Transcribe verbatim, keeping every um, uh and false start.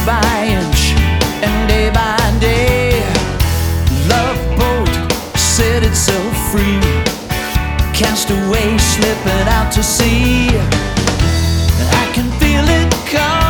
by inch and day by day. Love boat set itself free, cast away, slipping out to sea. I can feel it come